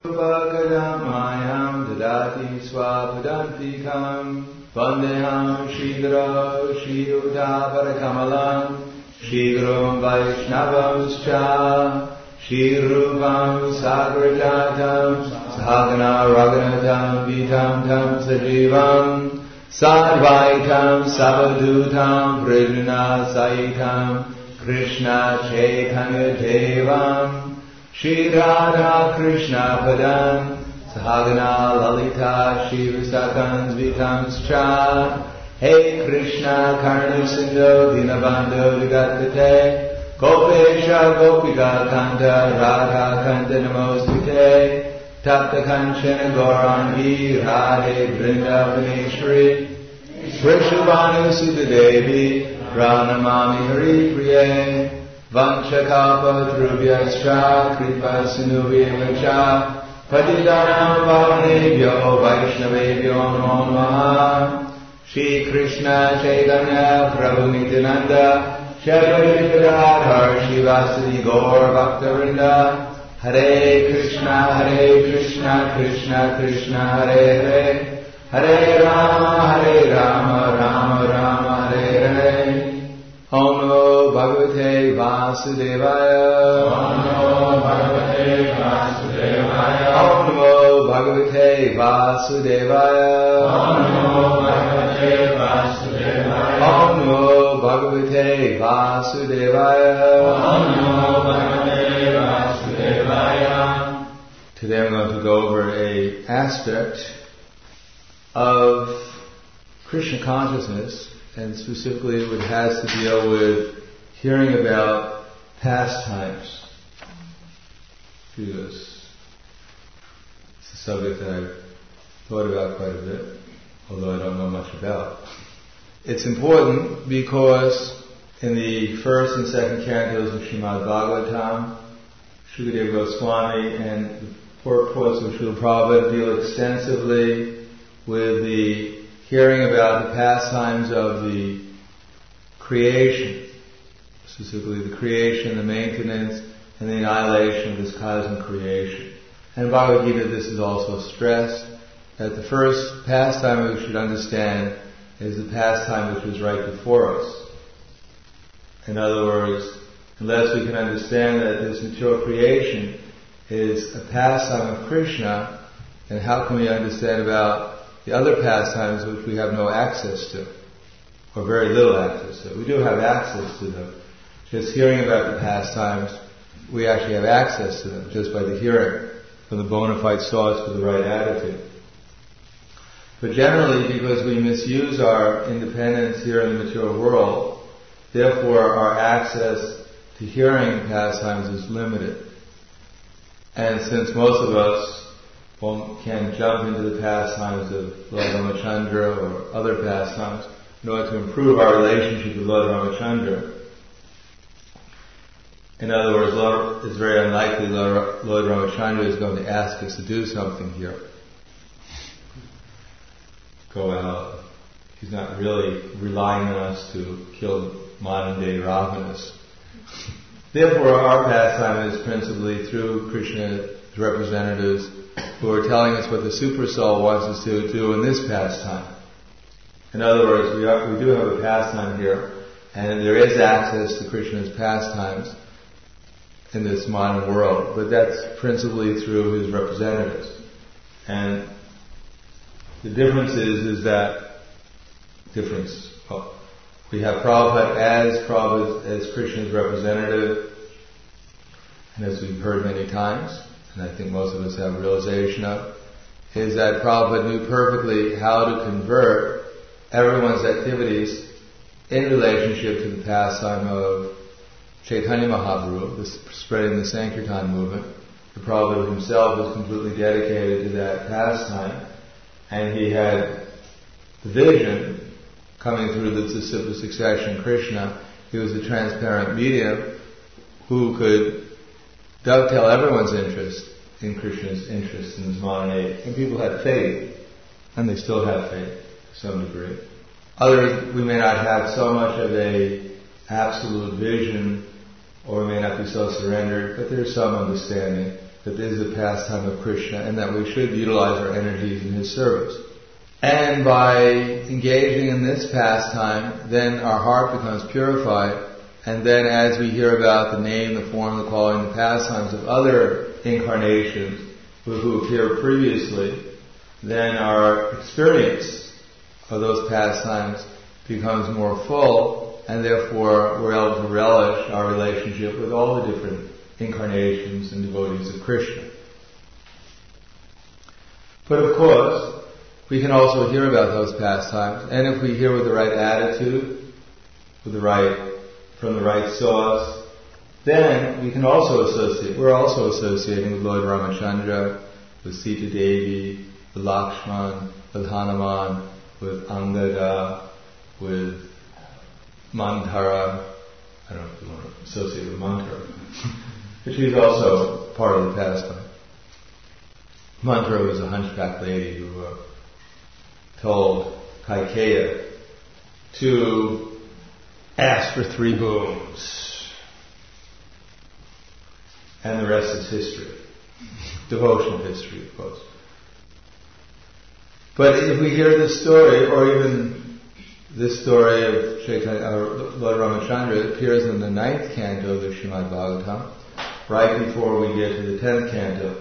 Upakadamayam dadati swapadantikam Vandeham Shridhara Shridhara Shridharam Vaishnavamscha Shrirupam Sagrajatam Sahagana Raghunatam Vitam Tam Sajivam Sadvaitam Savadutam Prajna Saitam Krishna Chaitanya Devam Shri Radha Krishna Padam Sahagana Lalita Shivasakans Vitamscha Hey Krishna Karna Sindhu Dinabandhu Vigatate Gopesha Gopika Kanta Radha Kanta Namostute Tapta Kanchana Gaurangi Radhe Vrindavaneshwari Vrishabhanu Sutadevi Pranamami Hari Priye Vanchakalpa Drubhyascha Kripa Sinuvyevacha Patitanam Bhavanebhyo Vaishnavebhyo Namo Namaha Shri Krishna Chaitanya Prabhu Nityananda Shri Advaita Shivasadi Gaur Bhaktavinda Hare Krishna Krishna Krishna Hare Hare Hare Rama Rama Rama Hare Hare Om Namo Bhagavate Vasudevaya Om Namo Bhagavate Vasudevaya Om Namo Bhagavate Vasudevaya Om Namo Bhagavate Vasudevaya Om Namo Bhagavate Vasudevaya Om Namo Bhagavate Vasudevaya. Today I'm going to go over an aspect of Krishna consciousness, and specifically it has to deal with hearing about pastimes, because it's a subject that I've thought about quite a bit, although I don't know much about. It's important because in the first and second cantos of Srimad Bhagavatam, Shukadeva Goswami and the purports of Srila Prabhupada deal extensively with the hearing about the pastimes of the creation, specifically the creation, the maintenance, and the annihilation of this cosmic creation. And in Bhagavad Gita this is also stressed, that the first pastime we should understand is the pastime which was right before us. In other words, unless we can understand that this material creation is a pastime of Krishna, then how can we understand about the other pastimes which we have no access to, or very little access to? We do have access to them. Just hearing about the pastimes, we actually have access to them just by the hearing from the bona fide source with the right attitude. But generally, because we misuse our independence here in the material world, therefore our access to hearing pastimes is limited. And since most of us can jump into the pastimes of Lord Ramachandra or other pastimes in order to improve our relationship with Lord Ramachandra, in other words, it's very unlikely Lord Ramachandra is going to ask us to do something here. Go out. He's not really relying on us to kill modern day Ravanas. Therefore, our pastime is principally through Krishna's representatives who are telling us what the Super Soul wants us to do in this pastime. In other words, we do have a pastime here, and there is access to Krishna's pastimes in this modern world, but that's principally through his representatives. And the difference is that we have Prabhupada as Krishna's representative, and as we've heard many times, and I think most of us have realization of, is that Prabhupada knew perfectly how to convert everyone's activities in relationship to the pastime of Chaitanya Mahaprabhu, spreading the Sankirtan movement. The Prabhupada himself was completely dedicated to that pastime, and he had the vision coming through the disciple succession Krishna. He was a transparent medium who could dovetail everyone's interest in Krishna's interest in this modern age. And people had faith, and they still have faith to some degree. Others, we may not have so much of a absolute vision, or we may not be so surrendered, but there's some understanding that this is a pastime of Krishna and that we should utilize our energies in His service. And by engaging in this pastime, then our heart becomes purified, and then as we hear about the name, the form, the quality, and the pastimes of other incarnations who appeared previously, then our experience of those pastimes becomes more full, and therefore we're able to relish our relationship with all the different incarnations and devotees of Krishna. But of course, we can also hear about those pastimes, and if we hear with the right attitude, from the right source, then we can also associate. We're also associating with Lord Ramachandra, with Sita Devi, with Lakshman, with Hanuman, with Angada, with Manthara. I don't know if you want to associate with Manthara, but she's also part of the pastime. Manthara was a hunchback lady who told Kaikeya to ask for 3 boons. And the rest is history. Devotional history, of course. But if we hear this story, or even this story of Lord Ramachandra, it appears in the 9th canto of the Srimad Bhagavatam, right before we get to the 10th canto.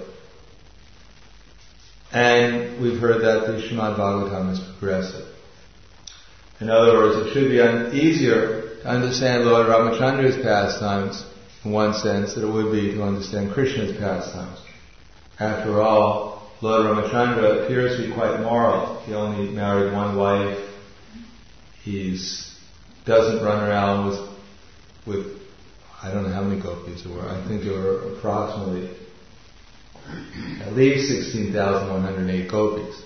And we've heard that the Srimad Bhagavatam is progressive. In other words, it should be easier to understand Lord Ramachandra's pastimes in one sense than it would be to understand Krishna's pastimes. After all, Lord Ramachandra appears to be quite moral. He only married 1 wife. He doesn't run around with I don't know how many gopis there were. I think there were approximately at least 16,108 gopis.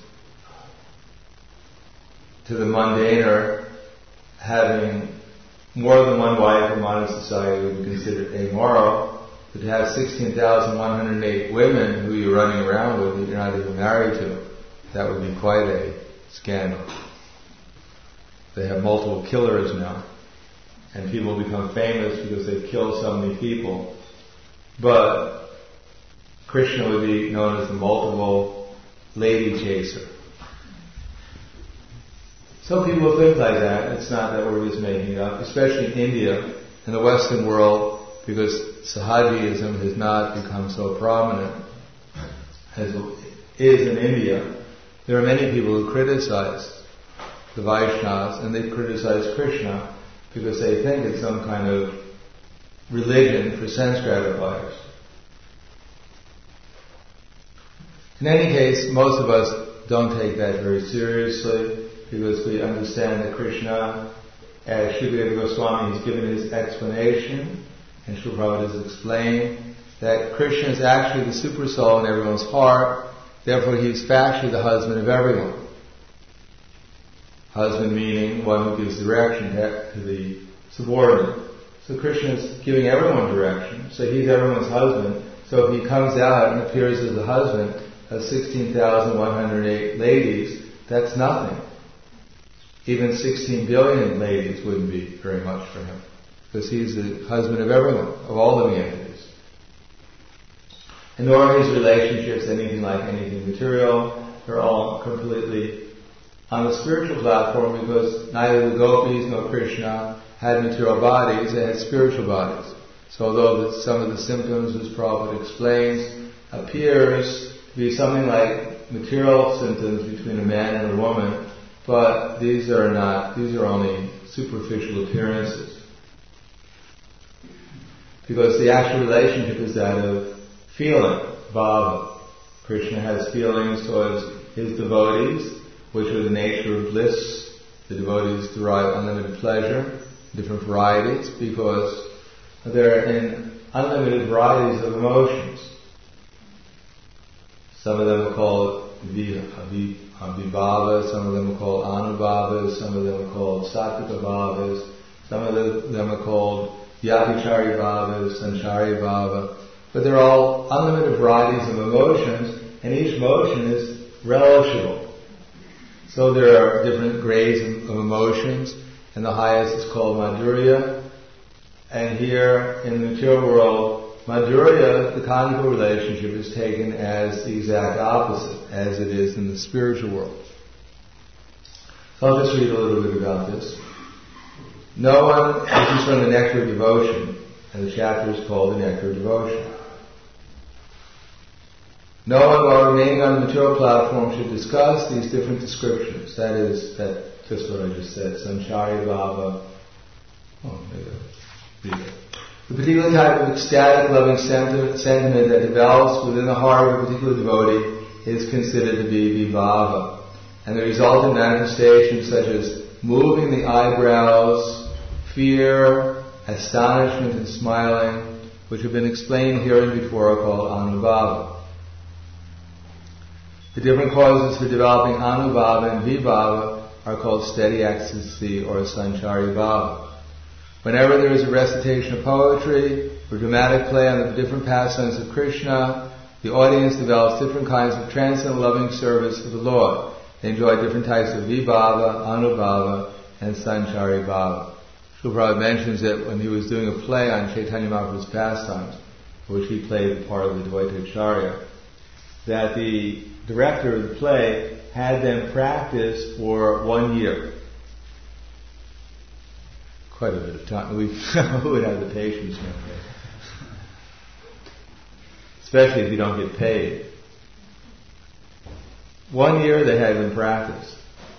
To the mundaner, having more than 1 wife in modern society would be considered amoral, but to have 16,108 women who you're running around with that you're not even married to, that would be quite a scandal. They have multiple killers now, and people become famous because they've killed so many people. But Krishna would be known as the multiple lady chaser. Some people think like that. It's not that we're just making it up, especially in India, in the Western world, because Sahajism has not become so prominent as it is in India. There are many people who criticize the Vaishnavas, and they criticize Krishna because they think it's some kind of religion for sense gratifiers. In any case, most of us don't take that very seriously, because we understand that Krishna, as Srila Goswami has given his explanation, and Srila Prabhupada has explained, that Krishna is actually the super soul in everyone's heart, therefore he's actually the husband of everyone. Husband meaning one who gives direction to the subordinate. So Krishna is giving everyone direction, so he's everyone's husband. So if he comes out and appears as the husband of 16,108 ladies, that's nothing. Even 16 billion ladies wouldn't be very much for him, because he's the husband of everyone, of all living entities. And nor are his relationships anything like anything material. They're all completely on the spiritual platform, because neither the gopis nor Krishna had material bodies, they had spiritual bodies. So although some of the symptoms, as Prabhupada explains, appears to be something like material symptoms between a man and a woman, but these are only superficial appearances. Because the actual relationship is that of feeling, bhava. Krishna has feelings towards his devotees, which are the nature of bliss. The devotees derive unlimited pleasure, different varieties, because they're in unlimited varieties of emotions. Some of them are called Vibhavas, some of them are called Anubhavas, some of them are called Sattva Bhavas, some of them are called Vyabhichari Bhavas, Sanchari Bhava. But they're all unlimited varieties of emotions, and each emotion is relishable. So there are different grades of emotions, and the highest is called Madhurya. And here in the material world, Madhurya, the conjugal relationship, is taken as the exact opposite, as it is in the spiritual world. So I'll just read a little bit about this. No one, this is from the Nectar of Devotion, and the chapter is called the Nectar of Devotion. No one, while remaining on the material platform, should discuss these different descriptions. That is, just what I just said, Sanchari Bhava. The particular type of ecstatic, loving sentiment that develops within the heart of a particular devotee is considered to be vibhava. And the resultant manifestations such as moving the eyebrows, fear, astonishment, and smiling, which have been explained here and before, are called anubhava. The different causes for developing anubhava and vibhava are called steady ecstasy or sanchari bhava. Whenever there is a recitation of poetry or dramatic play on the different pastimes of Krishna, the audience develops different kinds of transcendental loving service for the Lord. They enjoy different types of vibhava, anubhava, and sanchari bhava. Srila Prabhupada mentions that when he was doing a play on Chaitanya Mahaprabhu's pastimes, which he played the part of the Dvaita Acharya, that the director of the play had them practice for 1 year. Quite a bit of time. Who would have the patience for that? Especially if you don't get paid. 1 year they had them practice.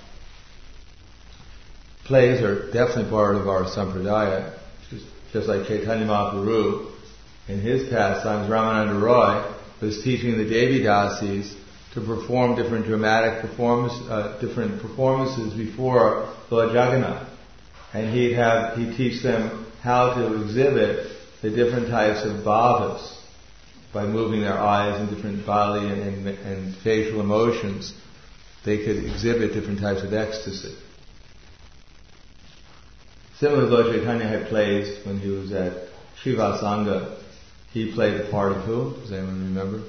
Plays are definitely part of our sampradaya. Just like Chaitanya Mahaprabhu, in his pastimes, Ramananda Roy was teaching the Devi Dasis to perform different dramatic performances before Lord Jagannath. And he'd teach them how to exhibit the different types of bhavas by moving their eyes and different bodily and facial emotions. They could exhibit different types of ecstasy. Similarly, Lord Chaitanya had plays when he was at Srivasanga. He played the part of who? Does anyone remember?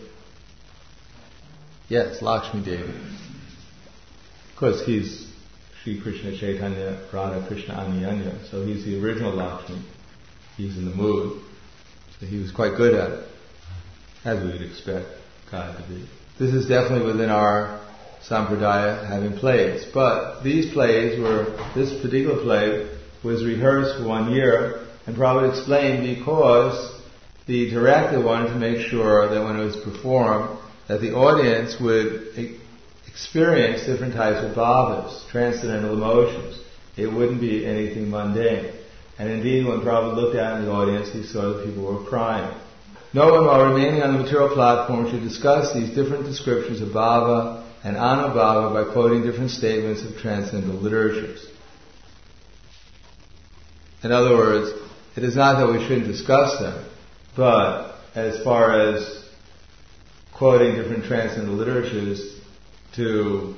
Yes, Lakshmi Devi. Of course, he's Sri Krishna Chaitanya Radha Krishna Anyanya, so he's the original Lakshmi. He's in the mood. So he was quite good at it, as we would expect God to be. This is definitely within our sampradaya, having plays. But these plays this particular play was rehearsed for 1 year, and Prabhupada explained because the director wanted to make sure that when it was performed, that the audience would experience different types of bhavas, transcendental emotions. It wouldn't be anything mundane. And indeed, when Prabhupada looked out in the audience, he saw that people were crying. No one, while remaining on the material platform, should discuss these different descriptions of bhava and anubhava by quoting different statements of transcendental literatures. In other words, it is not that we shouldn't discuss them, but as far as quoting different transcendental literatures to,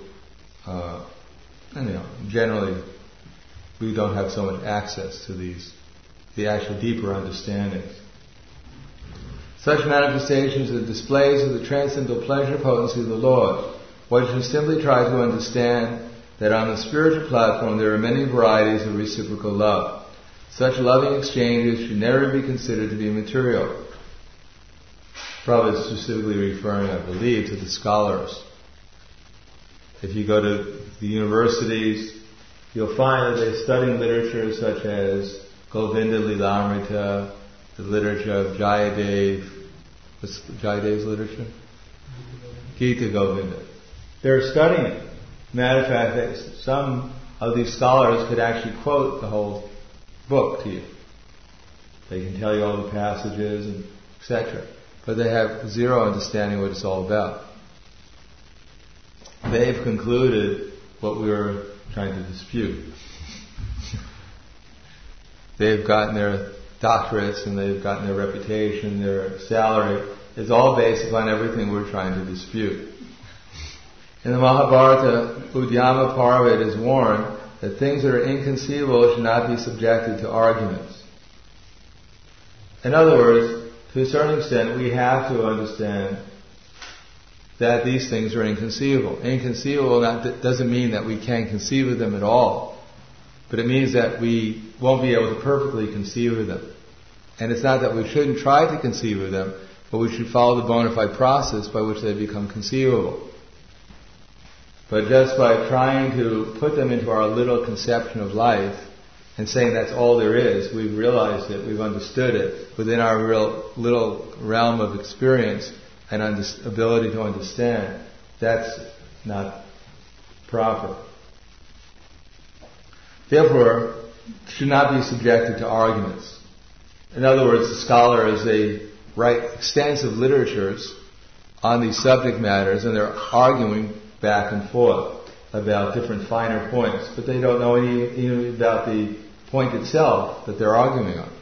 generally we don't have so much access to the actual deeper understandings. Such manifestations are displays of the transcendental pleasure potency of the Lord. One should simply try to understand that on the spiritual platform there are many varieties of reciprocal love. Such loving exchanges should never be considered to be material. Prabhupada is specifically referring, I believe, to the scholars. If you go to the universities, you'll find that they're studying literature such as Govinda Lilamrita, the literature of Jayadev. What's Jayadev's literature? Gita Govinda. They're studying it. Matter of fact, some of these scholars could actually quote the whole book to you. They can tell you all the passages and etc. But they have zero understanding what it's all about. They've concluded what we were trying to dispute. They've gotten their doctorates and they've gotten their reputation, their salary. It's all based upon everything we're trying to dispute. In the Mahabharata, Udyama Parva is warned that things that are inconceivable should not be subjected to arguments. In other words, to a certain extent, we have to understand that these things are inconceivable. Inconceivable doesn't mean that we can't conceive of them at all, but it means that we won't be able to perfectly conceive of them. And it's not that we shouldn't try to conceive of them, but we should follow the bona fide process by which they become conceivable. But just by trying to put them into our little conception of life and saying that's all there is, we've realized it, we've understood it within our real little realm of experience and ability to understand, that's not proper. Therefore, should not be subjected to arguments. In other words, the scholar is they write extensive literatures on these subject matters and they're arguing back and forth about different finer points, but they don't know any about the point itself that they're arguing on.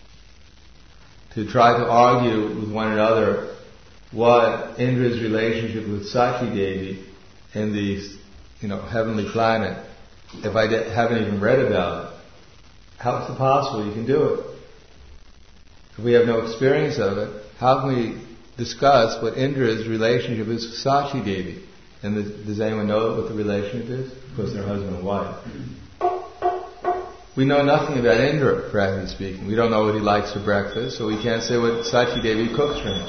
To try to argue with one another what Indra's relationship with Sati Devi in the heavenly planet, if I haven't even read about it, how is it possible you can do it? If we have no experience of it, how can we discuss what Indra's relationship is with Sati Devi? And does anyone know what the relationship is? Of course, they're husband and wife. We know nothing about Indra, practically speaking. We don't know what he likes for breakfast, so we can't say what Sati Devi cooks for him.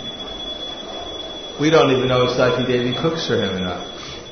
We don't even know if Sati Devi cooks for him or not.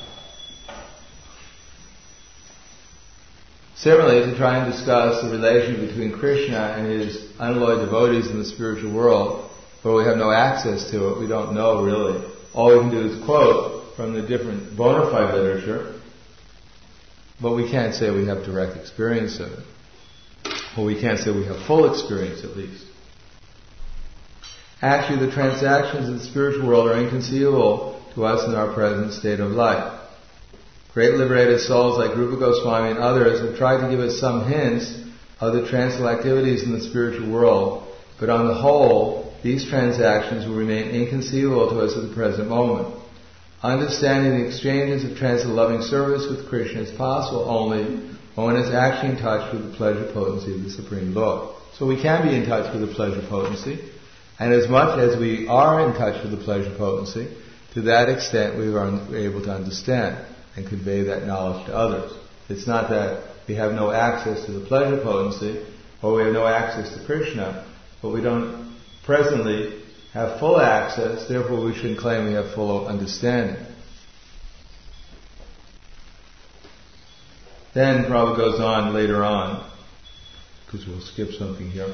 Similarly, to try and discuss the relation between Krishna and his unalloyed devotees in the spiritual world, where we have no access to it, we don't know really. All we can do is quote from the different bona fide literature, but we can't say we have direct experience of it. Well, we can't say we have full experience at least. Actually, the transactions of the spiritual world are inconceivable to us in our present state of life. Great liberated souls like Rupa Goswami and others have tried to give us some hints of the transcendental activities in the spiritual world, but on the whole, these transactions will remain inconceivable to us at the present moment. Understanding the exchanges of transcendental loving service with Krishna is possible only when one is actually in touch with the pleasure potency of the Supreme Lord. So we can be in touch with the pleasure potency, and as much as we are in touch with the pleasure potency, to that extent we are able to understand and convey that knowledge to others. It's not that we have no access to the pleasure potency, or we have no access to Krishna, but we don't presently have full access, therefore we shouldn't claim we have full understanding. Then Prabhupada goes on later on, because we'll skip something here.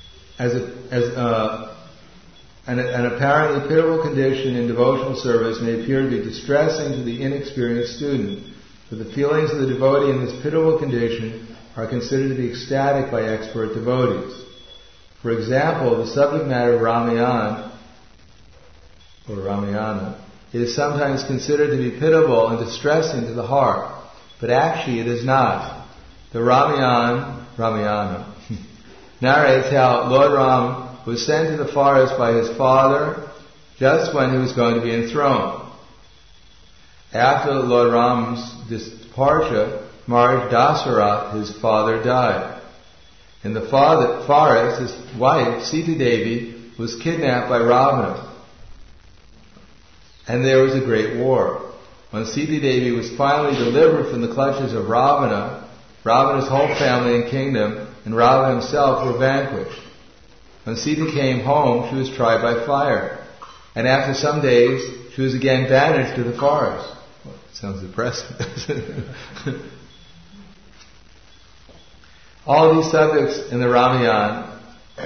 An apparently pitiable condition in devotional service may appear to be distressing to the inexperienced student, but the feelings of the devotee in this pitiable condition are considered to be ecstatic by expert devotees. For example, the subject matter of Ramayana, or Ramayana, is sometimes considered to be pitiable and distressing to the heart, but actually it is not. The Ramayana narrates how Lord Ram was sent to the forest by his father just when he was going to be enthroned. After Lord Ram's departure, Maharaj Dasarath, his father, died. In the forest, his wife, Sita Devi, was kidnapped by Ravana. And there was a great war. When Sita Devi was finally delivered from the clutches of Ravana, Ravana's whole family and kingdom and Ravana himself were vanquished. When Sita came home, she was tried by fire. And after some days, she was again banished to the forest. Well, sounds depressing. All these subjects in the Ramayana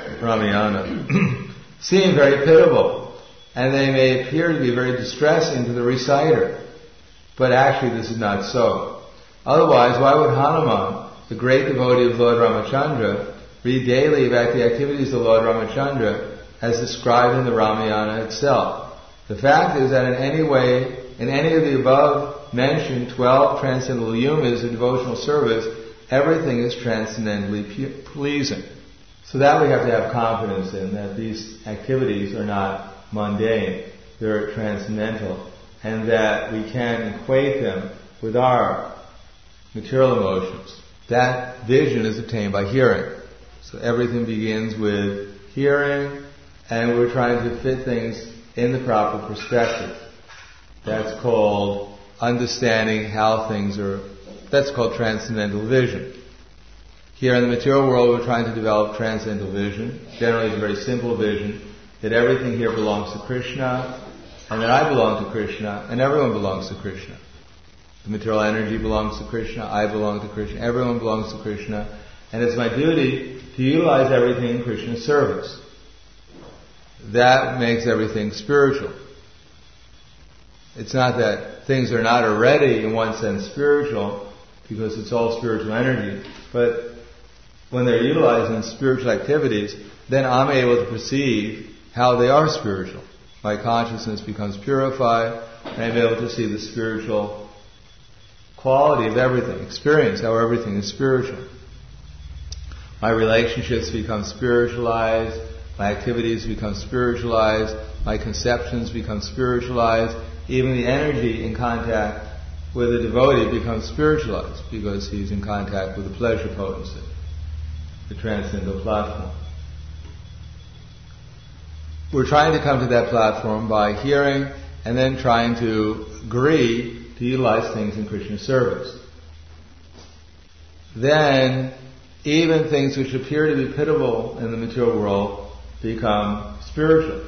seem very pitiable, and they may appear to be very distressing to the reciter. But actually this is not so. Otherwise, why would Hanuman, the great devotee of Lord Ramachandra, read daily about the activities of Lord Ramachandra as described in the Ramayana itself? The fact is that in any of the above mentioned 12 transcendental yumas of devotional service, everything is transcendently pleasing. So that we have to have confidence in, that these activities are not mundane, they're transcendental, and that we can equate them with our material emotions. That vision is obtained by hearing. So everything begins with hearing, and we're trying to fit things in the proper perspective. That's called understanding how things are, that's called transcendental vision. Here in the material world, we're trying to develop transcendental vision. Generally, it's a very simple vision that everything here belongs to Krishna, and that I belong to Krishna, and everyone belongs to Krishna. The material energy belongs to Krishna, I belong to Krishna, everyone belongs to Krishna, and it's my duty to utilize everything in Krishna's service. That makes everything spiritual. It's not that things are not already, in one sense, spiritual, because it's all spiritual energy, but when they're utilized in spiritual activities, then I'm able to perceive how they are spiritual. My consciousness becomes purified, and I'm able to see the spiritual quality of everything, experience how everything is spiritual. My relationships become spiritualized, my activities become spiritualized, my conceptions become spiritualized, even the energy in contact with a devotee becomes spiritualized because he's in contact with the pleasure potency, the transcendental platform. We're trying to come to that platform by hearing and then trying to agree to utilize things in Krishna's service. Then, even things which appear to be pitiable in the material world become spiritual.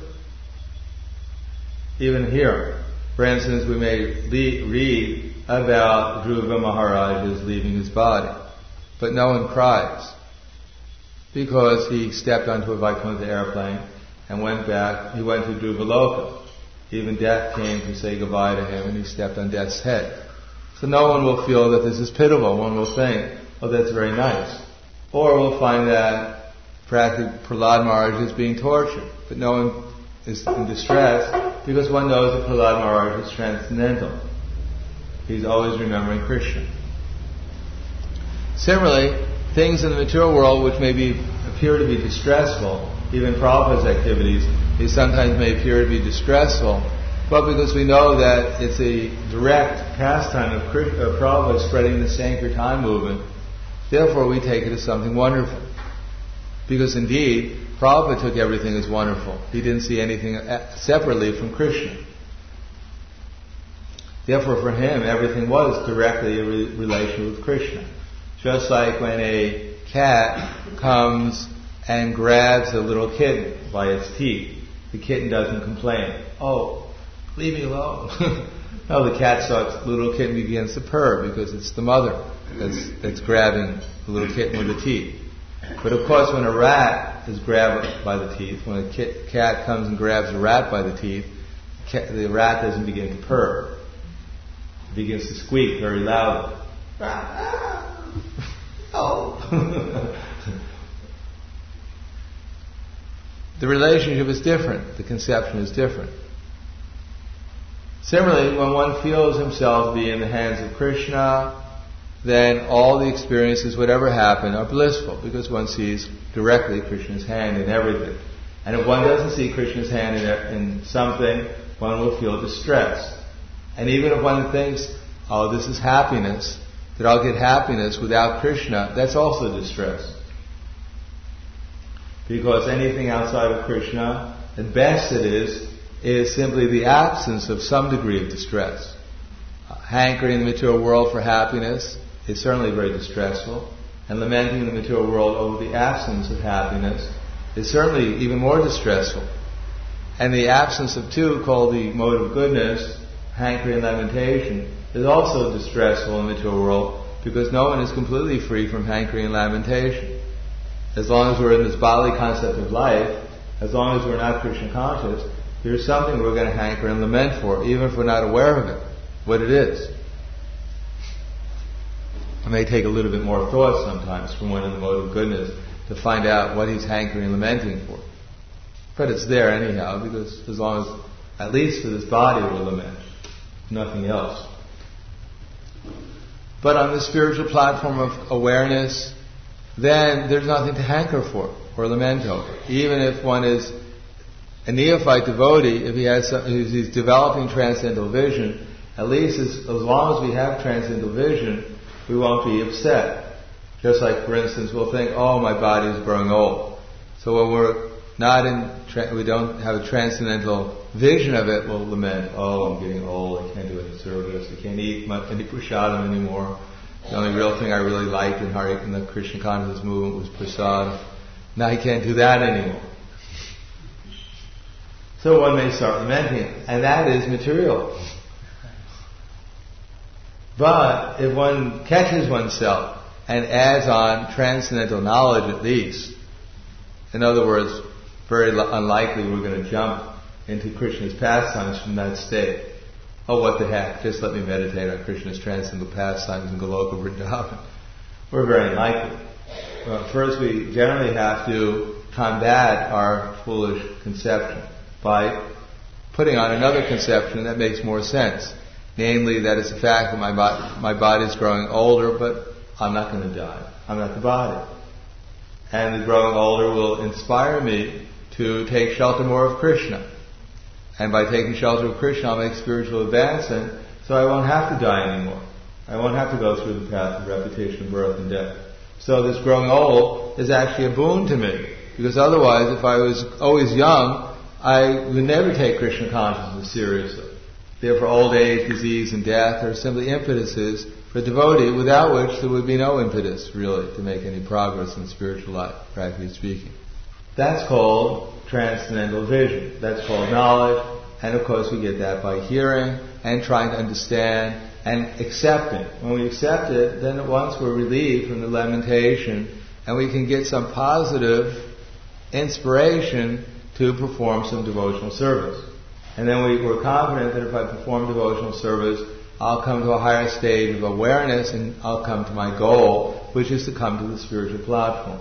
Even here, for instance, we may read about Dhruva Maharaj's leaving his body, but no one cries because he stepped onto a Vaikuntha airplane and went back. He went to Dhruvaloka. Even death came to say goodbye to him, and he stepped on death's head. So no one will feel that this is pitiable. One will think, oh, that's very nice. Or we'll find that practically Prahlad Maharaj is being tortured, but no one is in distress because one knows that Prahlad Maharaj is transcendental. He's always remembering Krishna. Similarly, things in the material world which appear to be distressful, even Prabhupada's activities, they sometimes may appear to be distressful, but because we know that it's a direct pastime of Prabhupada spreading the Sankirtan movement, therefore we take it as something wonderful. Because indeed, Prabhupada took everything as wonderful. He didn't see anything separately from Krishna. Therefore for him, everything was directly a relation with Krishna. Just like when a cat comes and grabs a little kitten by its teeth, the kitten doesn't complain. Oh, leave me alone. No, the little kitten begins to purr because it's the mother that's grabbing the little kitten with the teeth. But of course, when a rat is grabbed by the teeth, when a cat comes and grabs a rat by the teeth, the rat doesn't begin to purr. It begins to squeak very loudly. Oh. The relationship is different. The conception is different. Similarly, when one feels himself be in the hands of Krishna, then all the experiences, whatever happen, are blissful because one sees directly Krishna's hand in everything. And if one doesn't see Krishna's hand in something, one will feel distressed. And even if one thinks, oh, this is happiness, that I'll get happiness without Krishna, that's also distress. Because anything outside of Krishna, at best it is simply the absence of some degree of distress. Hankering in the material world for happiness is certainly very distressful, and lamenting in the material world over the absence of happiness is certainly even more distressful. And the absence of two, called the mode of goodness, hankering and lamentation, is also distressful in the material world because no one is completely free from hankering and lamentation. As long as we're in this bodily concept of life, as long as we're not Krishna conscious, there's something we're going to hanker and lament for, even if we're not aware of it, what it is. It may take a little bit more thought sometimes from one in the mode of goodness to find out what he's hankering and lamenting for. But it's there anyhow, because as long as, at least for this body, we'll lament, nothing else. But on the spiritual platform of awareness, then there's nothing to hanker for or lament over. Even if one is a neophyte devotee, if he's developing transcendental vision, at least as long as we have transcendental vision, we won't be upset. Just like, for instance, we'll think, oh, my body is growing old. So when we don't have a transcendental vision of it, we'll lament, oh, I'm getting old, I can't do any service, I can't eat any prasadam anymore. The only real thing I really liked in the Krishna consciousness movement was prasad. Now he can't do that anymore. So one may start lamenting it, and that is material. But if one catches oneself and adds on transcendental knowledge at least, in other words, very unlikely we're going to jump into Krishna's pastimes from that state. Oh, what the heck, just let me meditate on Krishna's transcendental pastimes in Goloka Vrindavan. We're very unlikely. Well, first we generally have to combat our foolish conception by putting on another conception that makes more sense. Namely, that it's the fact that my body is growing older, but I'm not going to die. I'm not the body. And the growing older will inspire me to take shelter more of Krishna. And by taking shelter of Krishna, I'll make spiritual advancement, so I won't have to die anymore. I won't have to go through the path of repetition, birth and death. So this growing old is actually a boon to me, because otherwise, if I was always young, I would never take Krishna consciousness seriously. Therefore, old age, disease, and death are simply impetuses for a devotee, without which there would be no impetus, really, to make any progress in spiritual life, practically speaking. That's called transcendental vision. That's called knowledge. And of course, we get that by hearing and trying to understand and accepting. When we accept it, then at once we're relieved from the lamentation, and we can get some positive inspiration to perform some devotional service. And then we're confident that if I perform devotional service, I'll come to a higher stage of awareness and I'll come to my goal, which is to come to the spiritual platform.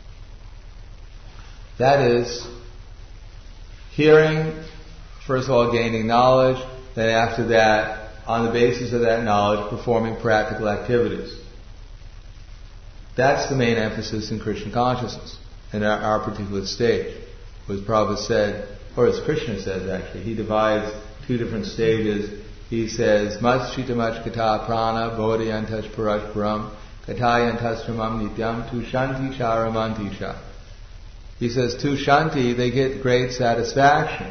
That is hearing, first of all, gaining knowledge, then after that, on the basis of that knowledge, performing practical activities. That's the main emphasis in Krishna consciousness, in our particular stage. As Prabhupada said, or as Krishna says actually, he divides two different stages. He says, Maschita kata prana bodhayantash parashparam katayantas tramam nityam tu shanti charamanti cha. He says, to shanti, they get great satisfaction.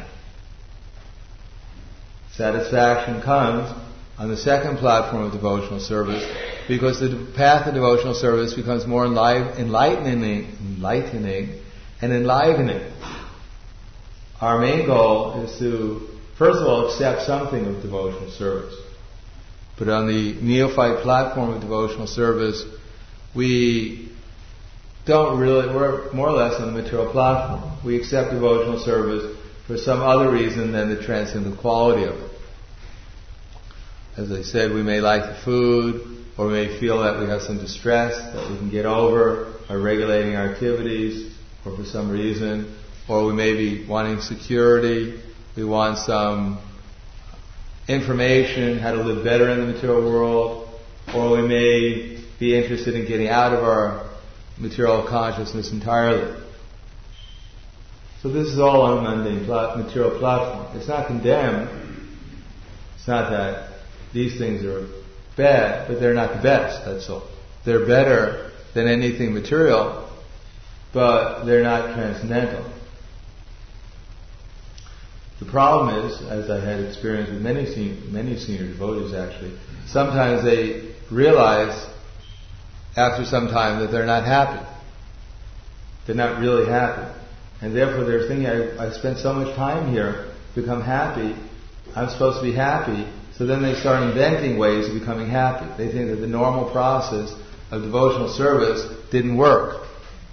Satisfaction comes on the second platform of devotional service, because the path of devotional service becomes more enlightening and enlivening. Our main goal is to, first of all, accept something of devotional service. But on the neophyte platform of devotional service, we're more or less on the material platform. We accept devotional service for some other reason than the transcendental quality of it. As I said, we may like the food, or we may feel that we have some distress that we can get over by regulating our activities, or for some reason, or we may be wanting security, we want some information, how to live better in the material world, or we may be interested in getting out of our material consciousness entirely. So this is all on a mundane material platform. It's not condemned. It's not that these things are bad, but they're not the best, that's all. They're better than anything material, but they're not transcendental. The problem is, as I had experienced with many senior devotees actually, sometimes they realize after some time that they're not happy. They're not really happy. And therefore they're thinking, I spent so much time here to become happy, I'm supposed to be happy, so then they start inventing ways of becoming happy. They think that the normal process of devotional service didn't work.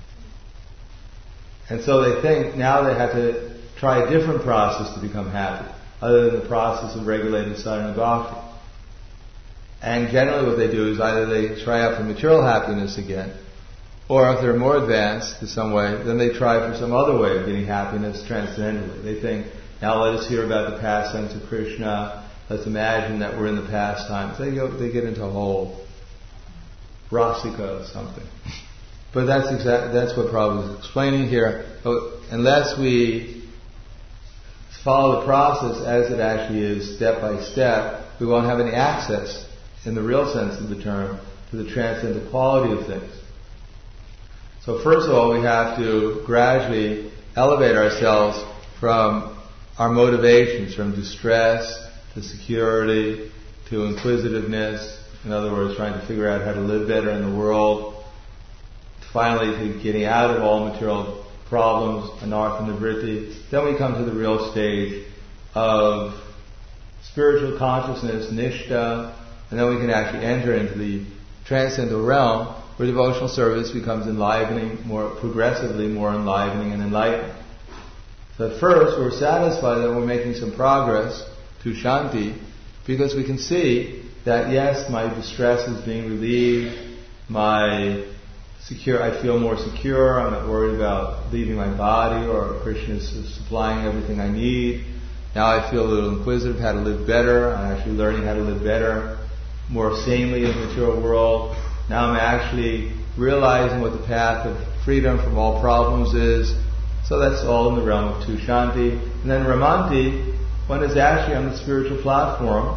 And so they think now they have to try a different process to become happy, other than the process of regulated sadhana bhakti. And generally what they do is either they try out for material happiness again, or if they're more advanced in some way, then they try for some other way of getting happiness transcendently. They think, now let us hear about the pastimes of Krishna, let's imagine that we're in the pastimes. They get into a whole rasika or something. But that's what Prabhupada is explaining here. Unless we follow the process as it actually is, step by step, we won't have any access, in the real sense of the term, to the transcendental quality of things. So first of all, we have to gradually elevate ourselves from our motivations, from distress to security to inquisitiveness, In other words, trying to figure out how to live better in the world, finally to getting out of all material problems, anartha nivritti. Then we come to the real stage of spiritual consciousness, nishta, and then we can actually enter into the transcendental realm where devotional service becomes enlivening, more progressively more enlivening and enlightening. So at first we're satisfied that we're making some progress to Shanti because we can see that yes, my distress is being relieved, I feel more secure, I'm not worried about leaving my body, or Krishna is supplying everything I need. Now I feel a little inquisitive how to live better, I'm actually learning how to live better, more sanely in the material world. Now I'm actually realizing what the path of freedom from all problems is. So that's all in the realm of Tu Shanti. And then Ramanti, one is actually on the spiritual platform.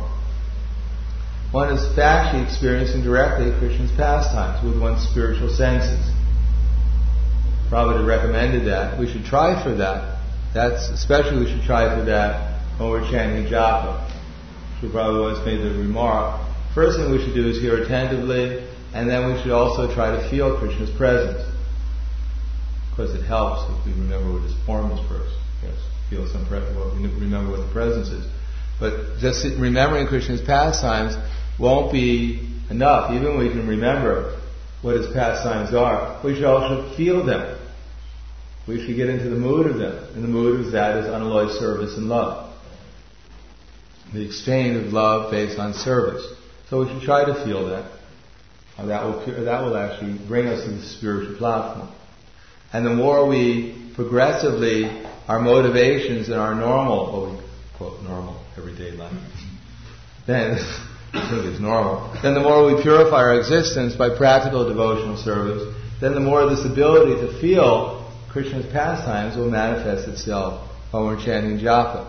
One is actually experiencing directly Krishna's pastimes with one's spiritual senses. Prabhupada recommended that. We should try for that. Especially we should try for that when we're chanting japa. Prabhupada once made the remark, first thing we should do is hear attentively, and then we should also try to feel Krishna's presence. Of course, it helps if we remember what his form is first. Yes, feel some remember what the presence is. But just remembering Krishna's pastimes won't be enough. Even when we can remember what his pastimes are, we should also feel them. We should get into the mood of them. And the mood of that is unalloyed service and love. The exchange of love based on service. So we should try to feel that. That will actually bring us to the spiritual platform. And the more we progressively, our motivations in our normal, what we quote normal, everyday life, then I think it's normal. Then the more we purify our existence by practical devotional service, then the more this ability to feel Krishna's pastimes will manifest itself when we're chanting japa.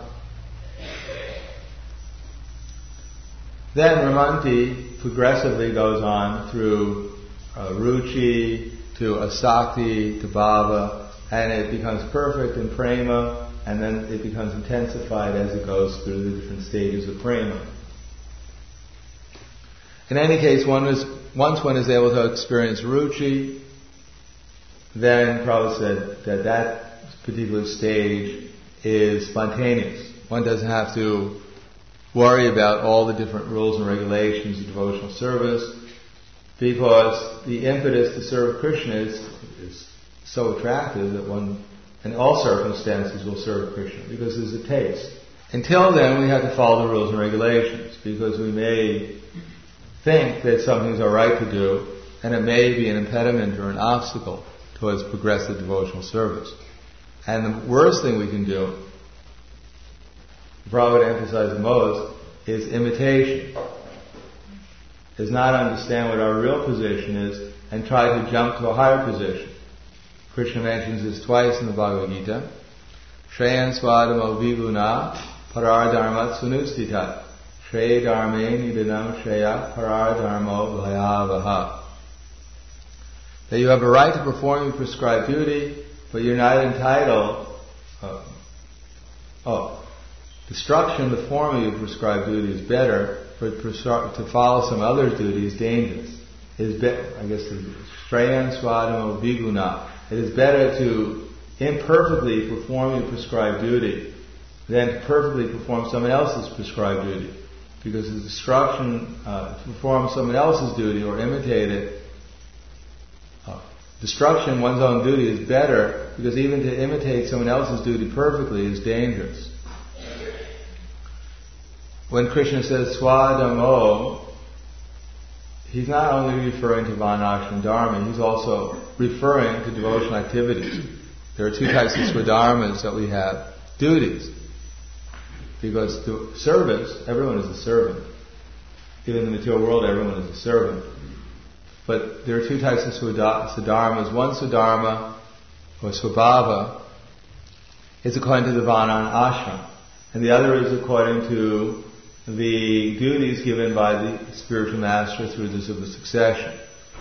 Then Ramanti progressively goes on through ruchi, to asakti, to bhava, and it becomes perfect in prema, and then it becomes intensified as it goes through the different stages of prema. In any case, once one is able to experience ruchi, then Prabhupada said that particular stage is spontaneous. One doesn't have to worry about all the different rules and regulations of devotional service, because the impetus to serve Krishna is so attractive that one, in all circumstances, will serve Krishna, because there's a taste. Until then, we have to follow the rules and regulations, because we may think that something's all right to do, and it may be an impediment or an obstacle towards progressive devotional service. And the worst thing we can do, Prabhupada emphasized the most, is imitation. Is not understand what our real position is and try to jump to a higher position. Krishna mentions this twice in the Bhagavad Gita. Shreyan swadamo vibhuna parar dharmat sunustita. Shreya dharme nidanam shreya parar dharmo bhayavaha. That you have a right to perform your prescribed duty, but you're not entitled. Destruction, the form of your prescribed duty, is better. To follow some other's duty is dangerous. It is Shreyan swadamo viguna. It is better to imperfectly perform your prescribed duty than to perfectly perform someone else's prescribed duty. Because the destruction, to perform someone else's duty or imitate it, destruction, one's own duty, is better, because even to imitate someone else's duty perfectly is dangerous. When Krishna says swadamo, he's not only referring to Varnashram Dharma, he's also referring to devotional activities. There are two types of swadharmas that we have. Duties. Because to service, everyone is a servant. Even in the material world, everyone is a servant. But there are two types of swadharmas. One swadharma, or swabhava, is according to the Varna and ashram. And the other is according to the duties given by the spiritual master through the succession.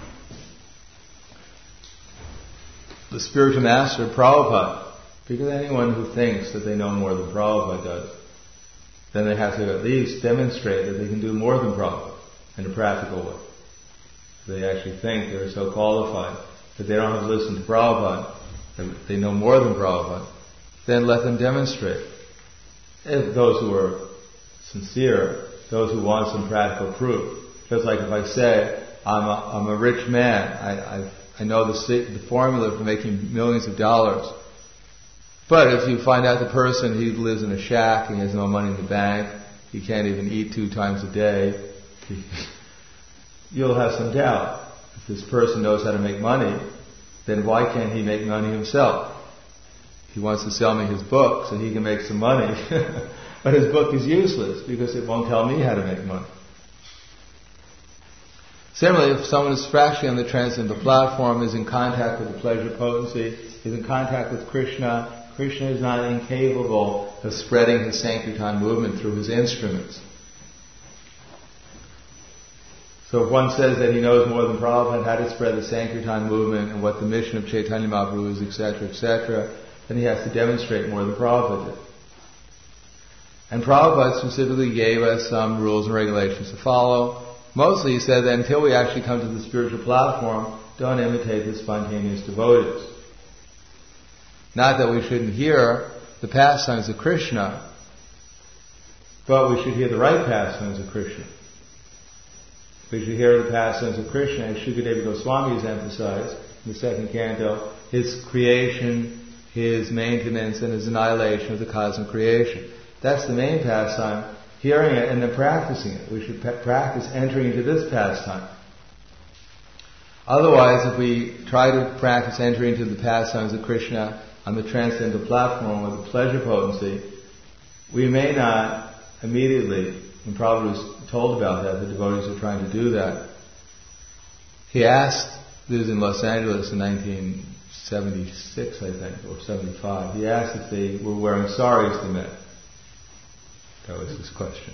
The spiritual master, Prabhupada, because anyone who thinks that they know more than Prabhupada does, then they have to at least demonstrate that they can do more than Prabhupada. in a practical way. They actually think they're so qualified that they don't have to listen to Prabhupada, they know more than Prabhupada, then let them demonstrate. If those who are sincere, those who want some practical proof. Just like if I say, I'm a rich man, I know the formula for making millions of dollars. But if you find out the person, he lives in a shack, he has no money in the bank, he can't even eat 2 times a day, you'll have some doubt. If this person knows how to make money, then why can't he make money himself? He wants to sell me his book so he can make some money. But his book is useless because it won't tell me how to make money. Similarly, if someone is fractionally on the transcendental platform, is in contact with the pleasure potency, is in contact with Krishna, Krishna is not incapable of spreading his Sankirtan movement through his instruments. So if one says that he knows more than Prabhupada how to spread the Sankirtan movement and what the mission of Chaitanya Mahaprabhu is, etc., then he has to demonstrate more than Prabhupada did. And Prabhupada specifically gave us some rules and regulations to follow. Mostly he said that until we actually come to the spiritual platform, don't imitate the spontaneous devotees. Not that we shouldn't hear the pastimes of Krishna, but we should hear the right pastimes of Krishna. We should hear the pastimes of Krishna, as Shukadeva Goswami has emphasized in the second canto, his creation, his maintenance, and his annihilation of the cosmic creation. That's the main pastime, hearing it and then practicing it. We should practice entering into this pastime. Otherwise, if we try to practice entering into the pastimes of Krishna on the transcendental platform with the pleasure potency, we may not immediately, when Prabhupada was told about that, the devotees were trying to do that. He asked, this was in Los Angeles in 1976, I think, or 75, he asked if they were wearing saris to men. That was his question.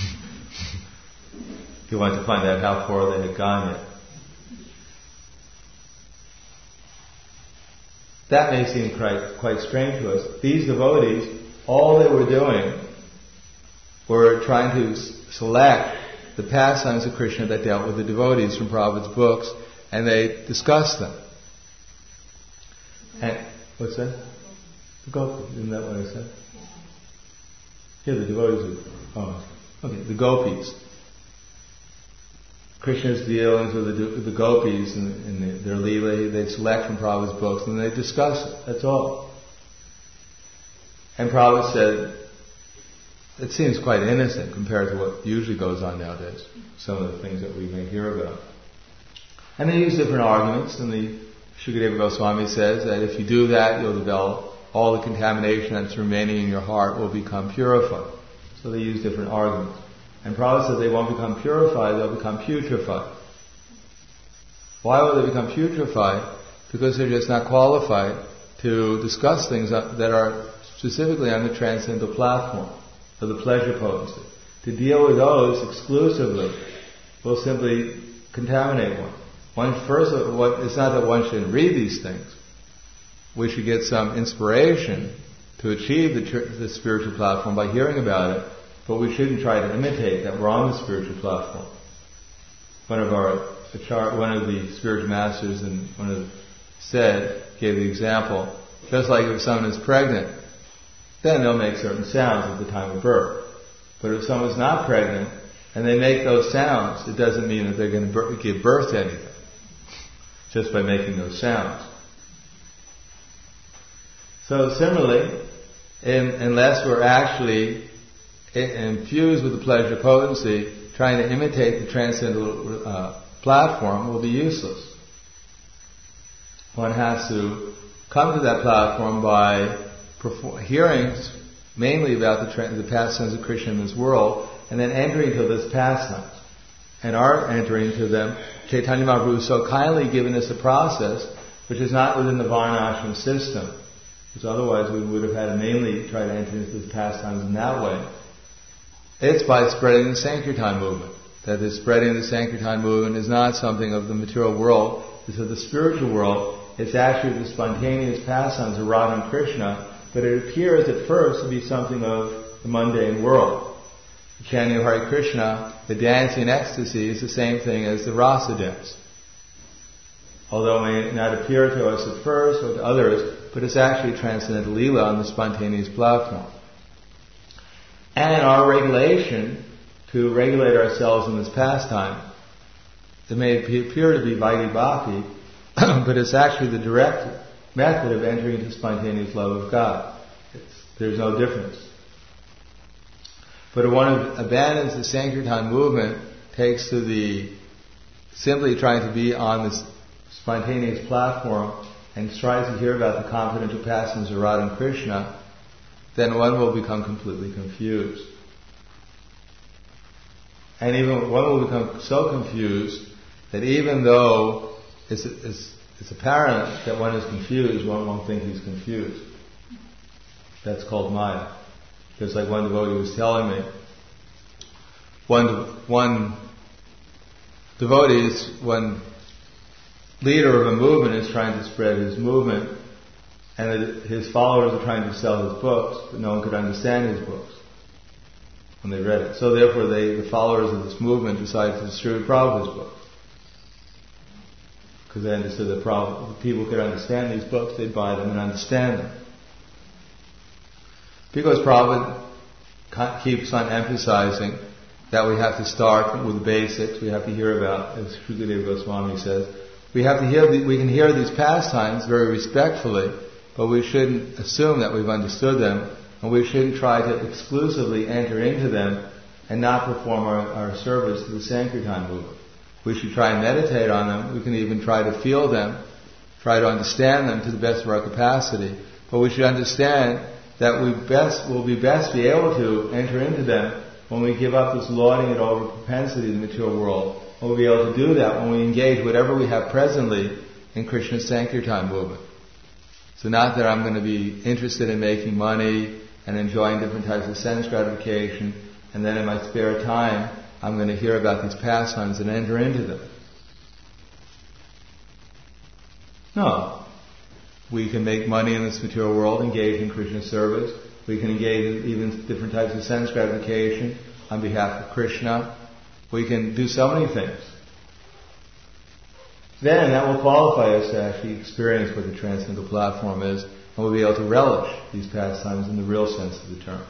He wanted to find out how far they had gone yet. That may seem quite strange to us. These devotees, all they were doing were trying to select the pastimes of Krishna that dealt with the devotees from Prabhupada's books, and they discussed them. And what's that? The gopis. Isn't that what I said? Yeah, the devotees. The gopis. Krishna's dealings with the gopis and their leela, they select from Prabhupada's books and they discuss it. That's all. And Prabhupada said, it seems quite innocent compared to what usually goes on nowadays. Some of the things that we may hear about. And they use different arguments, and the Shukadeva Goswami says that if you do that, you'll develop all the contamination that's remaining in your heart will become purified. So they use different arguments. And Prabhupada said they won't become purified, they'll become putrefied. Why will they become putrefied? Because they're just not qualified to discuss things that are specifically on the transcendental platform, for the pleasure potency. To deal with those exclusively will simply contaminate one. It's not that one shouldn't read these things. We should get some inspiration to achieve the spiritual platform by hearing about it, but we shouldn't try to imitate that we're on the spiritual platform. One of the spiritual masters gave the example, just like if someone is pregnant, then they'll make certain sounds at the time of birth. But if someone's not pregnant and they make those sounds, it doesn't mean that they're going to give birth to anything, just by making those sounds. So similarly, unless we're actually infused with the pleasure potency, trying to imitate the transcendental platform will be useless. One has to come to that platform by hearing mainly about the pastimes of Krishna in this world, and then entering into those pastimes. And our entering into them, Chaitanya Mahaprabhu has so kindly given us a process which is not within the Varnashram system, because otherwise we would have had to mainly try to enter into the pastimes in that way. It's by spreading the Sankirtan movement. That the spreading of the Sankirtan movement is not something of the material world, it's of the spiritual world. It's actually the spontaneous pastimes of Radha and Krishna, but it appears at first to be something of the mundane world. chanting of Hare Krishna, the dancing in ecstasy is the same thing as the rasa dance. Although it may not appear to us at first or to others, but it's actually transcendental lila on the spontaneous platform. And our regulation to regulate ourselves in this pastime, it may appear to be Vaidhi Bhakti, but it's actually the direct method of entering into spontaneous love of God. There's no difference. But if one abandons the Sankirtan movement, takes to the simply trying to be on this spontaneous platform and tries to hear about the confidential pastimes of Radha and Krishna, then one will become completely confused. And even one will become so confused that even though it's apparent that one is confused, one won't think he's confused. That's called Maya. Just like one devotee was telling me, one leader of a movement is trying to spread his movement, and his followers are trying to sell his books, but no one could understand his books when they read it. So therefore the followers of this movement decided to distribute Prabhupada's books. Because they understood that if people could understand these books, they'd buy them and understand them. Because Prabhupada keeps on emphasizing that we have to start with the basics, we have to hear about, as Shukadeva Goswami says, we can hear these pastimes very respectfully, but we shouldn't assume that we've understood them, and we shouldn't try to exclusively enter into them and not perform our service to the Sankirtan movement. We should try and meditate on them. We can even try to feel them, try to understand them to the best of our capacity. But we should understand that we'll be best be able to enter into them when we give up this lording it over propensity in the material world. And we'll be able to do that when we engage whatever we have presently in Krishna's Sankirtan movement. So not that I'm going to be interested in making money and enjoying different types of sense gratification, and then in my spare time I'm going to hear about these pastimes and enter into them. No. We can make money in this material world, engage in Krishna service. We can engage in even different types of sense gratification on behalf of Krishna. We can do so many things. Then that will qualify us to actually experience what the transcendental platform is, and we'll be able to relish these pastimes in the real sense of the term.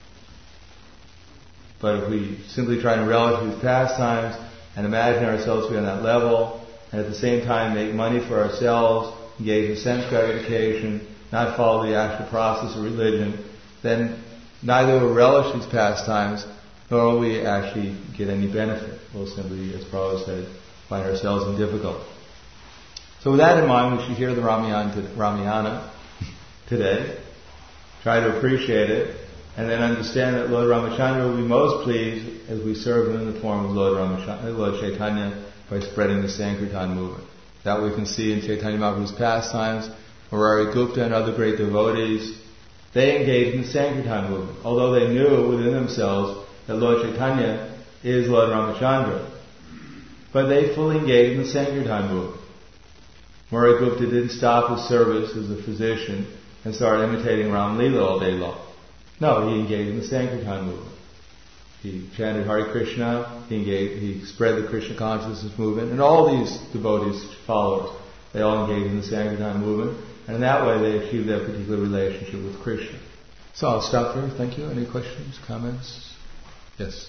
But if we simply try and relish these pastimes and imagine ourselves to be on that level, and at the same time make money for ourselves, engage in sense gratification, not follow the actual process of religion, then neither will relish these pastimes, nor will we actually get any benefit. We'll simply, as Prabhupada said, find ourselves in difficulty. So with that in mind, we should hear the Ramayana today, try to appreciate it, and then understand that Lord Ramachandra will be most pleased as we serve him in the form of Lord Chaitanya by spreading the Sankirtan movement. That we can see in Chaitanya Mahaprabhu's pastimes, Murari Gupta and other great devotees, they engaged in the Sankirtan movement, although they knew within themselves that Lord Chaitanya is Lord Ramachandra. But they fully engaged in the Sankirtan movement. Murari Gupta didn't stop his service as a physician and start imitating Ram Leela all day long. No, he engaged in the Sankirtan movement. He chanted Hare Krishna, he spread the Krishna consciousness movement, and all these devotees, followers, they all engaged in the Sankirtan movement, and in that way they achieved their particular relationship with Krishna. So I'll stop there. Thank you. Any questions, comments? Yes?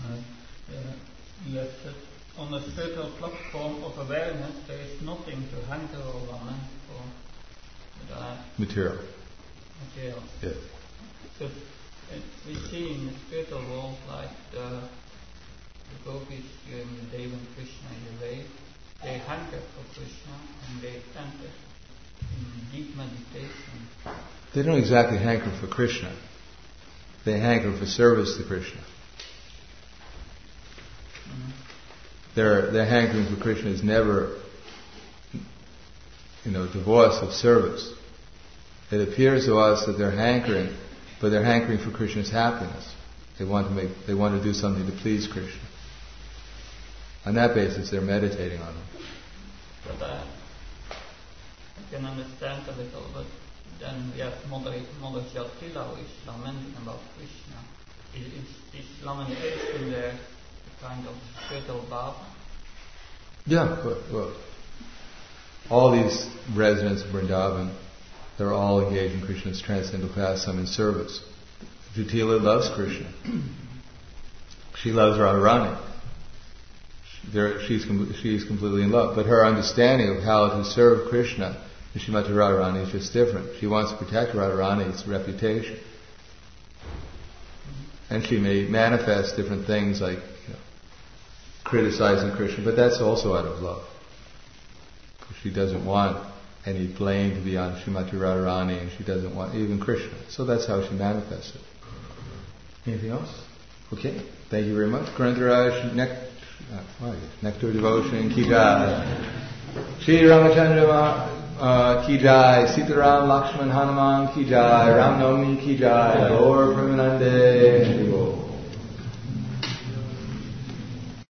Yes, on the spiritual platform of awareness, there is nothing to hanker over for the material. Yes. So we see in the spiritual world, like the gopis during the day when Krishna is away, they hanker for Krishna and they enter in deep meditation. They don't exactly hanker for Krishna. They hanker for service to Krishna. Mm-hmm. Their hankering for Krishna is never, divorced of service. It appears to us that they're hankering, but they're hankering for Krishna's happiness. They want to do something to please Krishna. On that basis, they're meditating on him. But I can understand a little, but then we have Mother Jatila who is lamenting about Krishna. Is lamentation there a kind of spiritual bhava? Yeah, well, all these residents of Vrindavan, they're all engaged in Krishna's transcendental pastime and service. Jatila loves Krishna. She loves Radharani. She's completely in love. But her understanding of how to serve Krishna and Srimati Radharani is just different. She wants to protect Radharani's reputation. And she may manifest different things like criticizing Krishna, but that's also out of love. She doesn't want any blame to be on Srimati Radharani, and she doesn't want even Krishna. So that's how she manifests it. Anything else? Okay. Thank you very much. Grantaraj, Nectar Devotion, Ki Jai. Shri Ramachandra Ki Jai. Sitaram Lakshman Hanuman Ki Jai. Ram Navami Ki Jai. Gaur Premanande.